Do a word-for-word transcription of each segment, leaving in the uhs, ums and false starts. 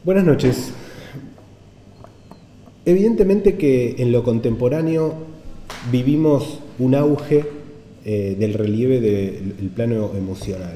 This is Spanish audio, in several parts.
Buenas noches. Evidentemente que en lo contemporáneo vivimos un auge eh, del relieve del plano emocional,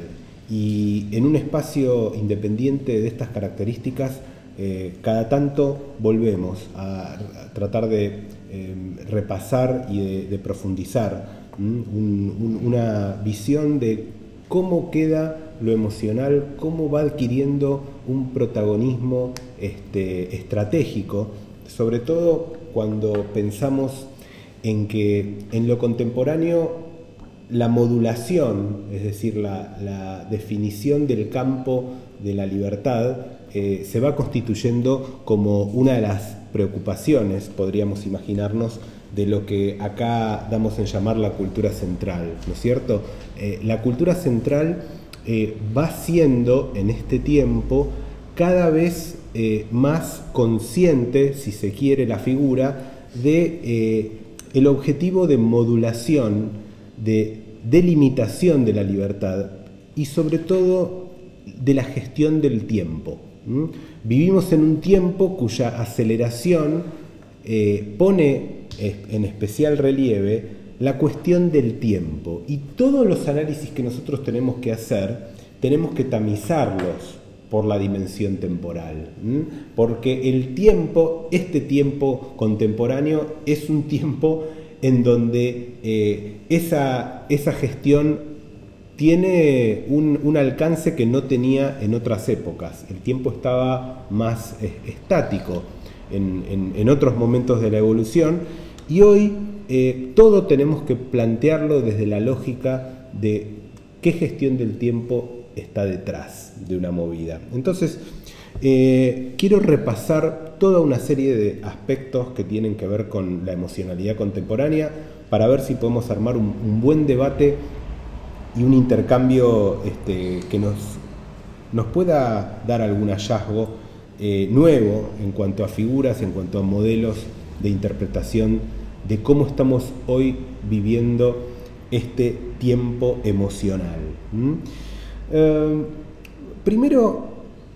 y en un espacio independiente de estas características eh, cada tanto volvemos a, a tratar de eh, repasar y de, de profundizar un, un, una visión de cómo queda lo emocional, cómo va adquiriendo un protagonismo este, estratégico, sobre todo cuando pensamos en que en lo contemporáneo la modulación, es decir, la, la definición del campo de la libertad, eh, se va constituyendo como una de las preocupaciones, podríamos imaginarnos, de lo que acá damos en llamar la cultura central, ¿no es cierto? Eh, la cultura central eh, va siendo en este tiempo cada vez eh, más consciente, si se quiere, la figura de eh, el objetivo de modulación, de delimitación de la libertad y sobre todo de la gestión del tiempo. ¿Mm? Vivimos en un tiempo cuya aceleración eh, pone en especial relieve la cuestión del tiempo, y todos los análisis que nosotros tenemos que hacer tenemos que tamizarlos por la dimensión temporal, ¿m? Porque el tiempo, este tiempo contemporáneo, es un tiempo en donde eh, esa, esa gestión tiene un, un alcance que no tenía en otras épocas. El tiempo estaba más eh, estático en, en, en otros momentos de la evolución, y hoy eh, todo tenemos que plantearlo desde la lógica de qué gestión del tiempo está detrás de una movida. Entonces, eh, quiero repasar toda una serie de aspectos que tienen que ver con la emocionalidad contemporánea para ver si podemos armar un, un buen debate y un intercambio este, que nos, nos pueda dar algún hallazgo eh, nuevo en cuanto a figuras, en cuanto a modelos de interpretación de cómo estamos hoy viviendo este tiempo emocional. ¿Mm? Eh, primero,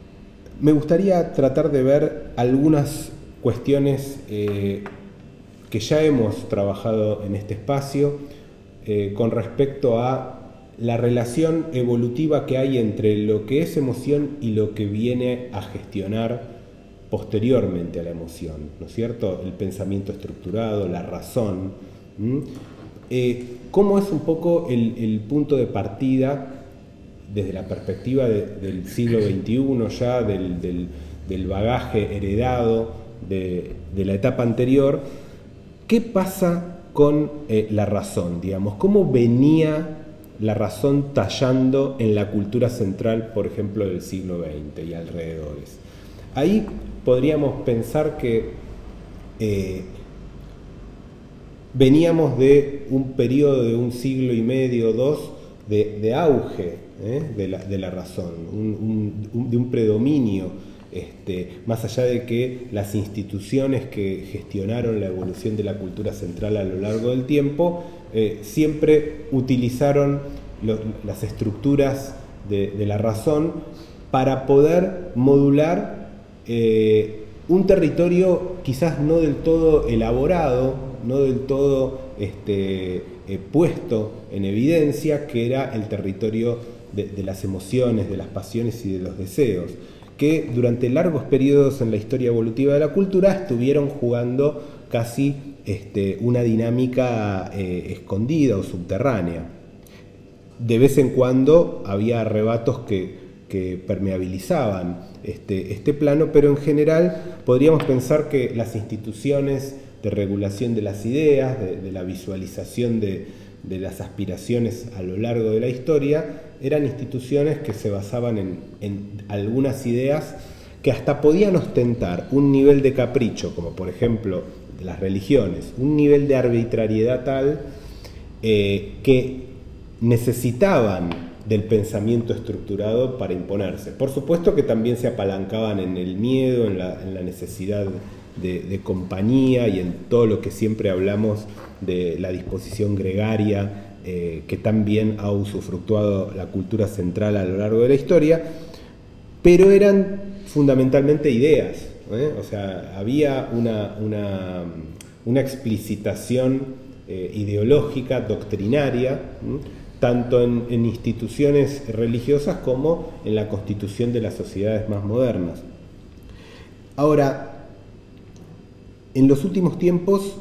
me gustaría tratar de ver algunas cuestiones eh, que ya hemos trabajado en este espacio eh, con respecto a la relación evolutiva que hay entre lo que es emoción y lo que viene a gestionar posteriormente a la emoción, ¿no es cierto? El pensamiento estructurado, la razón. ¿Mm? Eh, ¿Cómo es un poco el, el punto de partida desde la perspectiva de, del siglo veintiuno ya, del, del, del bagaje heredado de, de la etapa anterior? ¿Qué pasa con eh, la razón, digamos? ¿Cómo venía la razón tallando en la cultura central, por ejemplo, del siglo veinte y alrededores? Ahí podríamos pensar que eh, veníamos de un periodo de un siglo y medio, dos, de, de auge ¿eh? de, la, de la razón, un, un, un, de un predominio, este, más allá de que las instituciones que gestionaron la evolución de la cultura central a lo largo del tiempo eh, siempre utilizaron lo, las estructuras de, de la razón para poder modular Eh, un territorio quizás no del todo elaborado, no del todo este, eh, puesto en evidencia, que era el territorio de, de las emociones, de las pasiones y de los deseos, que durante largos periodos en la historia evolutiva de la cultura estuvieron jugando casi este, una dinámica eh, escondida o subterránea. De vez en cuando había arrebatos que que permeabilizaban este, este plano, pero en general podríamos pensar que las instituciones de regulación de las ideas, de, de la visualización de, de las aspiraciones a lo largo de la historia, eran instituciones que se basaban en, en algunas ideas que hasta podían ostentar un nivel de capricho, como por ejemplo las religiones, un nivel de arbitrariedad tal eh, que necesitaban del pensamiento estructurado para imponerse. Por supuesto que también se apalancaban en el miedo, en la, en la necesidad de, de compañía y en todo lo que siempre hablamos de la disposición gregaria eh, que tan bien ha usufructuado la cultura central a lo largo de la historia. pero eran fundamentalmente ideas, ¿eh? O sea, había una, una, una explicitación eh, ideológica, doctrinaria, ¿eh? tanto en, en instituciones religiosas como en la constitución de las sociedades más modernas. Ahora, en los últimos tiempos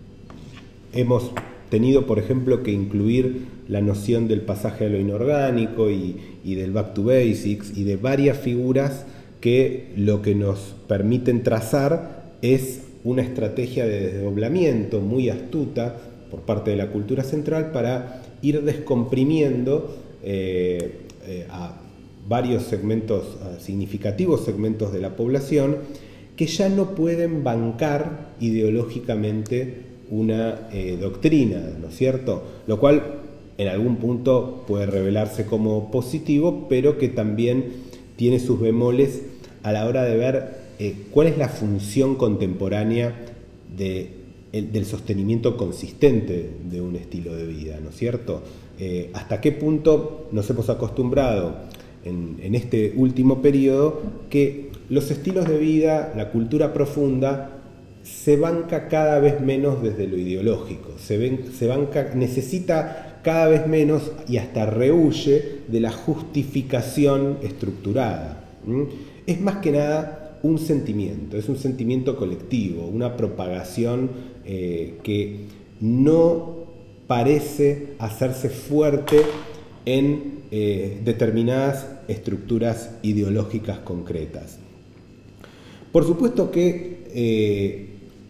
hemos tenido, por ejemplo, que incluir la noción del pasaje a lo inorgánico y, y del back to basics y de varias figuras que lo que nos permiten trazar es una estrategia de desdoblamiento muy astuta por parte de la cultura central para ir descomprimiendo eh, eh, a varios segmentos, a significativos segmentos de la población que ya no pueden bancar ideológicamente una eh, doctrina, ¿no es cierto? Lo cual en algún punto puede revelarse como positivo, pero que también tiene sus bemoles a la hora de ver eh, cuál es la función contemporánea de, el, del sostenimiento consistente de un estilo de vida, ¿no es cierto? Eh, hasta qué punto nos hemos acostumbrado en, en este último periodo que los estilos de vida, la cultura profunda, se banca cada vez menos desde lo ideológico, se, ven, se banca, necesita cada vez menos y hasta rehuye de la justificación estructurada. ¿Mm? Es más que nada un sentimiento, es un sentimiento colectivo, una propagación eh, que no parece hacerse fuerte en eh, determinadas estructuras ideológicas concretas. Por supuesto que eh,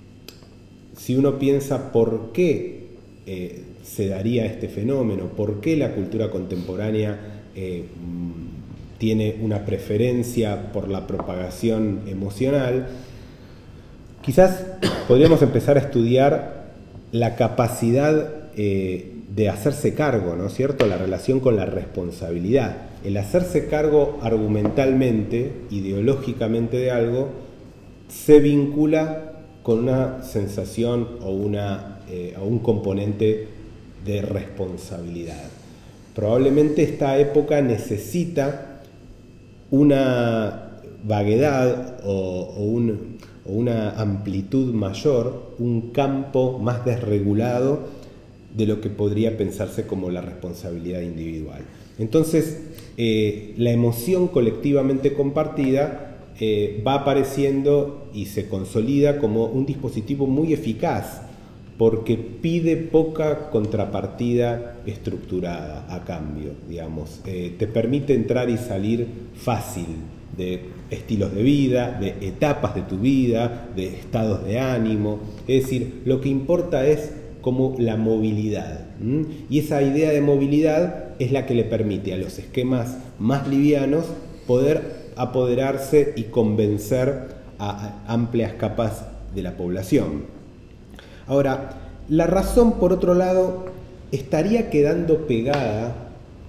si uno piensa por qué eh, se daría este fenómeno, por qué la cultura contemporánea eh, tiene una preferencia por la propagación emocional, quizás podríamos empezar a estudiar la capacidad eh, de hacerse cargo, ¿no es cierto?, la relación con la responsabilidad. El hacerse cargo argumentalmente, ideológicamente de algo, se vincula con una sensación o, una, eh, o un componente de responsabilidad. Probablemente esta época necesita una vaguedad o, o, un, o una amplitud mayor, un campo más desregulado de lo que podría pensarse como la responsabilidad individual. Entonces, eh, la emoción colectivamente compartida Eh, va apareciendo y se consolida como un dispositivo muy eficaz porque pide poca contrapartida estructurada a cambio, digamos. Eh, te permite entrar y salir fácil de estilos de vida, de etapas de tu vida, de estados de ánimo. Es decir, lo que importa es como la movilidad. ¿Mm? Y esa idea de movilidad es la que le permite a los esquemas más livianos poder apoderarse y convencer a amplias capas de la población. Ahora, la razón, por otro lado, estaría quedando pegada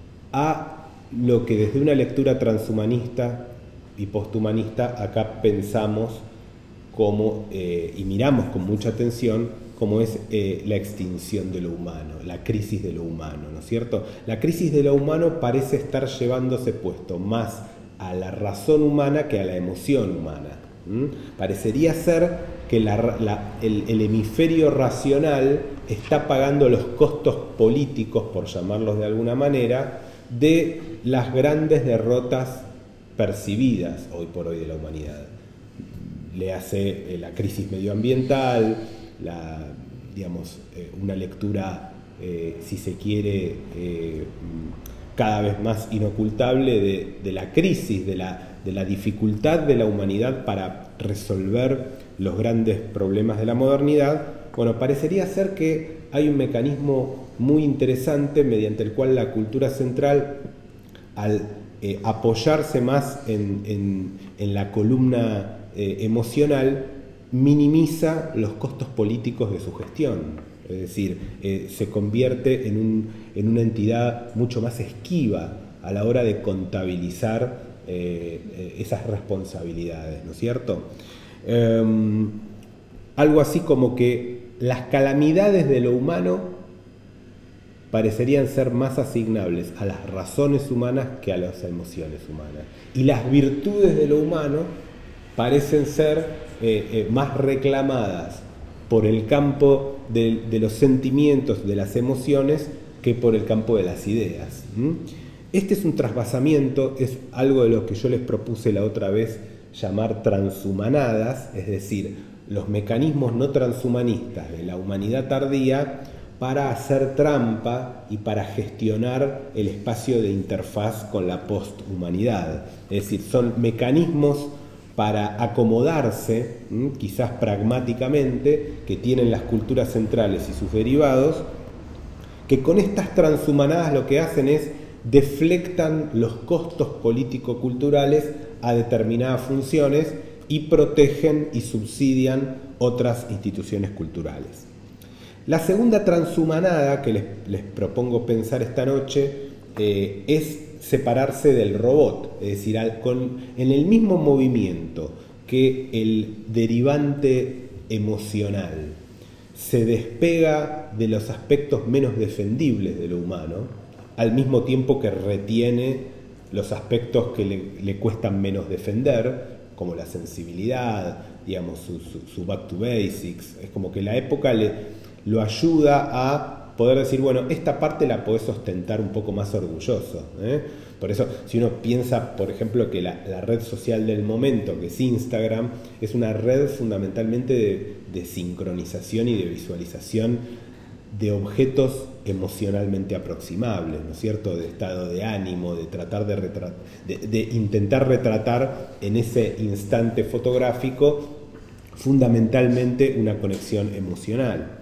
a lo que desde una lectura transhumanista y posthumanista acá pensamos como, eh, y miramos con mucha atención, como es eh, la extinción de lo humano, la crisis de lo humano, ¿no es cierto? La crisis de lo humano parece estar llevándose puesto más a la razón humana que a la emoción humana. ¿Mm? Parecería ser que la, la, el, el hemisferio racional está pagando los costos políticos, por llamarlos de alguna manera, de las grandes derrotas percibidas hoy por hoy de la humanidad. Le hace eh, la crisis medioambiental, la, digamos, eh, una lectura, eh, si se quiere, eh, cada vez más inocultable de, de la crisis, de la, de la dificultad de la humanidad para resolver los grandes problemas de la modernidad. Bueno, parecería ser que hay un mecanismo muy interesante mediante el cual la cultura central, al eh, apoyarse más en, en, en la columna eh, emocional, minimiza los costos políticos de su gestión. Es decir, eh, se convierte en, un, en una entidad mucho más esquiva a la hora de contabilizar eh, esas responsabilidades, ¿no es cierto? Eh, algo así como que las calamidades de lo humano parecerían ser más asignables a las razones humanas que a las emociones humanas. Y las virtudes de lo humano parecen ser eh, eh, más reclamadas por el campo de, de los sentimientos, de las emociones, que por el campo de las ideas. ¿Mm? Este es un trasvasamiento, es algo de lo que yo les propuse la otra vez llamar transhumanadas, es decir, los mecanismos no transhumanistas de la humanidad tardía para hacer trampa y para gestionar el espacio de interfaz con la posthumanidad. Es decir, son mecanismos para acomodarse, quizás pragmáticamente, que tienen las culturas centrales y sus derivados, que con estas transhumanadas lo que hacen es deflectan los costos político-culturales a determinadas funciones y protegen y subsidian otras instituciones culturales. La segunda transhumanada que les, les propongo pensar esta noche eh, es separarse del robot, es decir, al, con, en el mismo movimiento que el derivante emocional se despega de los aspectos menos defendibles de lo humano, al mismo tiempo que retiene los aspectos que le, le cuestan menos defender, como la sensibilidad, digamos, su, su, su back to basics. Es como que la época le lo ayuda a poder decir, bueno, esta parte la podés ostentar un poco más orgulloso, ¿eh? Por eso, si uno piensa, por ejemplo, que la, la red social del momento, que es Instagram, es una red fundamentalmente de, de sincronización y de visualización de objetos emocionalmente aproximables, ¿no es cierto?, de estado de ánimo, de tratar de, retratar, de, de intentar retratar en ese instante fotográfico fundamentalmente una conexión emocional.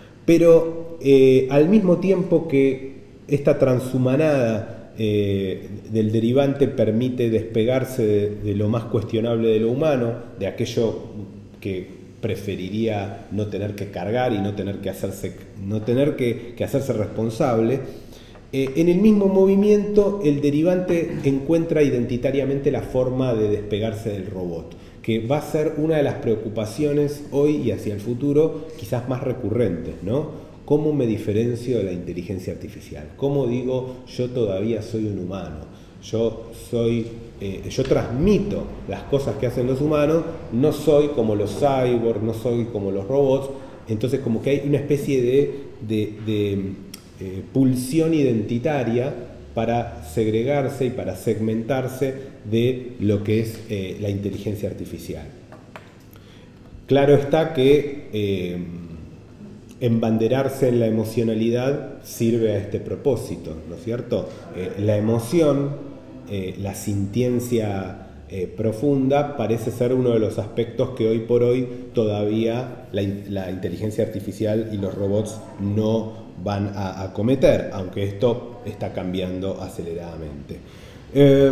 Pero eh, al mismo tiempo que esta transhumanada eh, del derivante permite despegarse de, de lo más cuestionable de lo humano, de aquello que preferiría no tener que cargar y no tener que hacerse, no tener que, que hacerse responsable, eh, en el mismo movimiento el derivante encuentra identitariamente la forma de despegarse del robot, que va a ser una de las preocupaciones hoy y hacia el futuro quizás más recurrentes, ¿no? ¿Cómo me diferencio de la inteligencia artificial? ¿Cómo digo yo todavía soy un humano? Yo soy, eh, yo transmito las cosas que hacen los humanos, no soy como los cyborgs, no soy como los robots. Entonces como que hay una especie de, de, de eh, pulsión identitaria para segregarse y para segmentarse de lo que es eh, la inteligencia artificial. Claro está que eh, embanderarse en la emocionalidad sirve a este propósito, ¿no es cierto? Eh, la emoción, eh, la sintiencia eh, profunda parece ser uno de los aspectos que hoy por hoy todavía la, la inteligencia artificial y los robots no van a acometer, aunque esto está cambiando aceleradamente. Eh,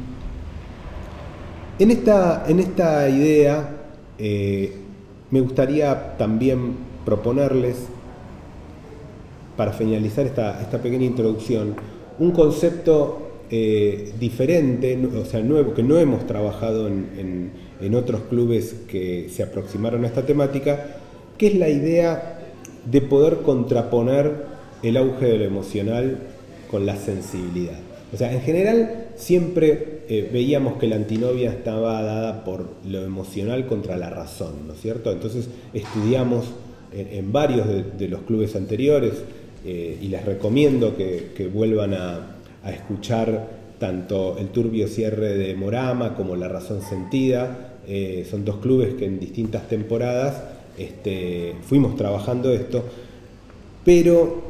en, esta, en esta idea eh, me gustaría también proponerles, para finalizar esta, esta pequeña introducción, un concepto eh, diferente, o sea, nuevo, que no hemos trabajado en, en, en otros clubes que se aproximaron a esta temática, que es la idea de poder contraponer el auge de lo emocional con la sensibilidad. O sea, en general siempre eh, veíamos que la antinomia estaba dada por lo emocional contra la razón, ¿no es cierto? Entonces estudiamos en, en varios de, de los clubes anteriores, eh, y les recomiendo que, que vuelvan a, a escuchar tanto el turbio cierre de Morama como La razón sentida. Eh, son dos clubes que en distintas temporadas este, fuimos trabajando esto, pero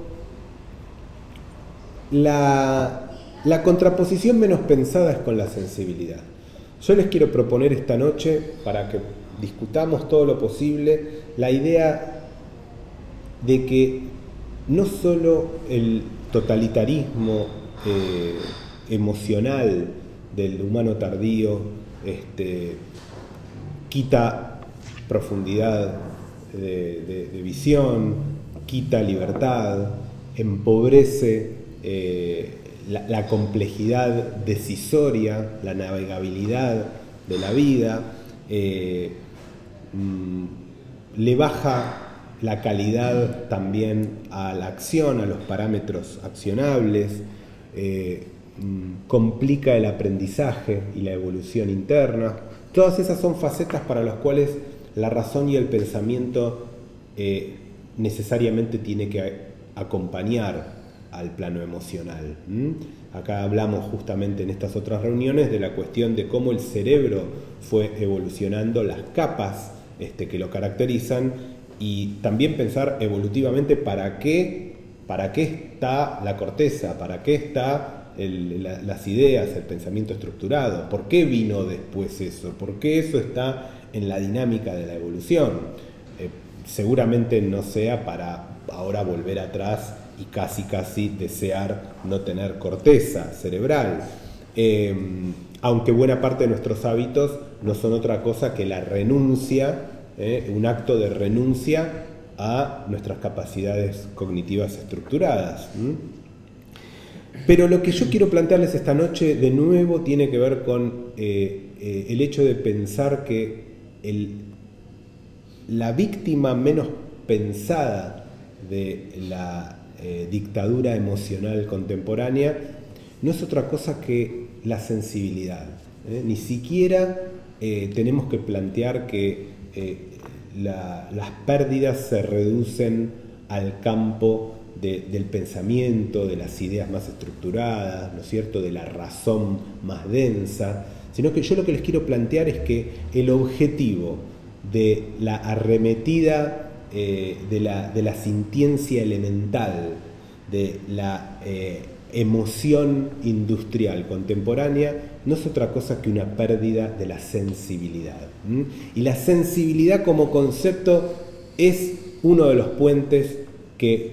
la, la contraposición menos pensada es con la sensibilidad. Yo les quiero proponer esta noche, para que discutamos todo lo posible, la idea de que no solo el totalitarismo eh, emocional del humano tardío este, quita profundidad de, de, de visión, quita libertad, empobrece eh, la, la complejidad decisoria, la navegabilidad de la vida, eh, mm, le baja la calidad también a la acción, a los parámetros accionables, eh, complica el aprendizaje y la evolución interna. Todas esas son facetas para las cuales la razón y el pensamiento eh, necesariamente tiene que acompañar al plano emocional. ¿Mm? Acá hablamos justamente en estas otras reuniones de la cuestión de cómo el cerebro fue evolucionando, las capas este, que lo caracterizan, y también pensar evolutivamente para qué, para qué está la corteza, para qué está El, la, las ideas, el pensamiento estructurado, por qué vino después eso, por qué eso está en la dinámica de la evolución. Eh, seguramente no sea para ahora volver atrás y casi casi desear no tener corteza cerebral, eh, aunque buena parte de nuestros hábitos no son otra cosa que la renuncia, eh, un acto de renuncia a nuestras capacidades cognitivas estructuradas. ¿Mm? Pero lo que yo quiero plantearles esta noche de nuevo tiene que ver con eh, eh, el hecho de pensar que el, la víctima menos pensada de la eh, dictadura emocional contemporánea no es otra cosa que la sensibilidad. ¿eh? Ni siquiera eh, tenemos que plantear que eh, la, las pérdidas se reducen al campo De, del pensamiento, de las ideas más estructuradas, ¿no es cierto?, de la razón más densa, sino que yo lo que les quiero plantear es que el objetivo de la arremetida eh, de, la, de la sintiencia elemental, de la eh, emoción industrial contemporánea, no es otra cosa que una pérdida de la sensibilidad. ¿Mm? Y la sensibilidad como concepto es uno de los puentes que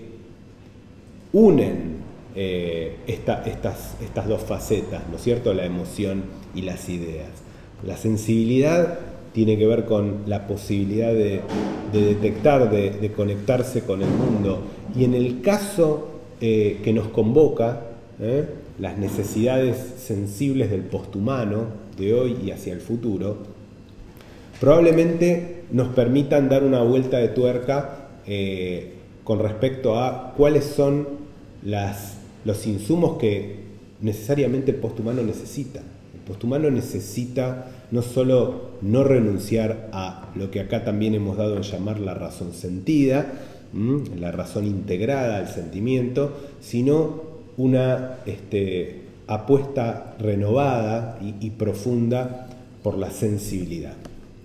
unen eh, esta, estas, estas dos facetas, ¿no es cierto?, la emoción y las ideas. La sensibilidad tiene que ver con la posibilidad de, de detectar, de, de conectarse con el mundo, y en el caso eh, que nos convoca, ¿eh? las necesidades sensibles del posthumano de hoy y hacia el futuro, probablemente nos permitan dar una vuelta de tuerca eh, con respecto a cuáles son Las, los insumos que necesariamente el posthumano necesita. El posthumano necesita no solo no renunciar a lo que acá también hemos dado en llamar la razón sentida, ¿m? la razón integrada al sentimiento, sino una este, apuesta renovada y, y profunda por la sensibilidad.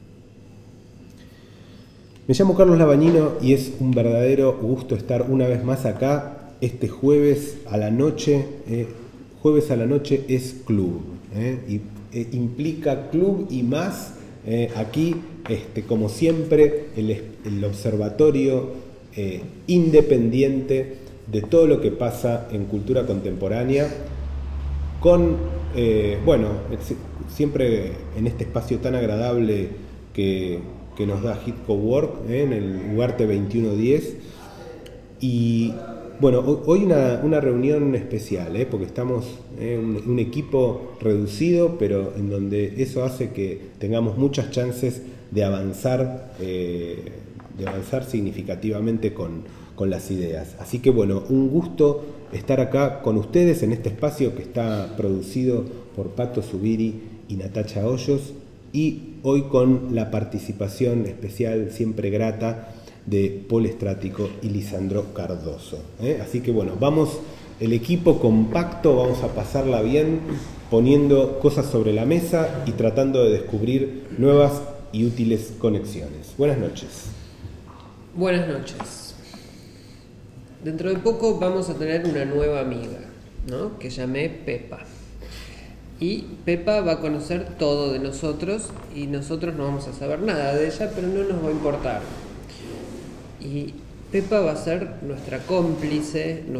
Me llamo Carlos Labañino y es un verdadero gusto estar una vez más acá. Este jueves a la noche, eh, jueves a la noche es club, eh, y eh, implica club y más. Eh, aquí, este, como siempre, el, el observatorio eh, independiente de todo lo que pasa en cultura contemporánea, con, eh, bueno, siempre en este espacio tan agradable que, que nos da Hit Cowork, eh, en el Ugarte veintiuno diez, y bueno, hoy una, una reunión especial, ¿eh? porque estamos eh, un, un equipo reducido, pero en donde eso hace que tengamos muchas chances de avanzar, eh, de avanzar significativamente con, con las ideas. Así que bueno, un gusto estar acá con ustedes en este espacio que está producido por Pato Zubiri y Natacha Hoyos, y hoy con la participación especial, siempre grata, de Paul Estrático y Lisandro Cardoso. ¿eh? Así que bueno, vamos, el equipo compacto, vamos a pasarla bien, poniendo cosas sobre la mesa y tratando de descubrir nuevas y útiles conexiones. Buenas noches. Buenas noches. Dentro de poco vamos a tener una nueva amiga, ¿no?, que llamé Pepa. Y Pepa va a conocer todo de nosotros y nosotros no vamos a saber nada de ella, pero no nos va a importar. Y Pepa va a ser nuestra cómplice,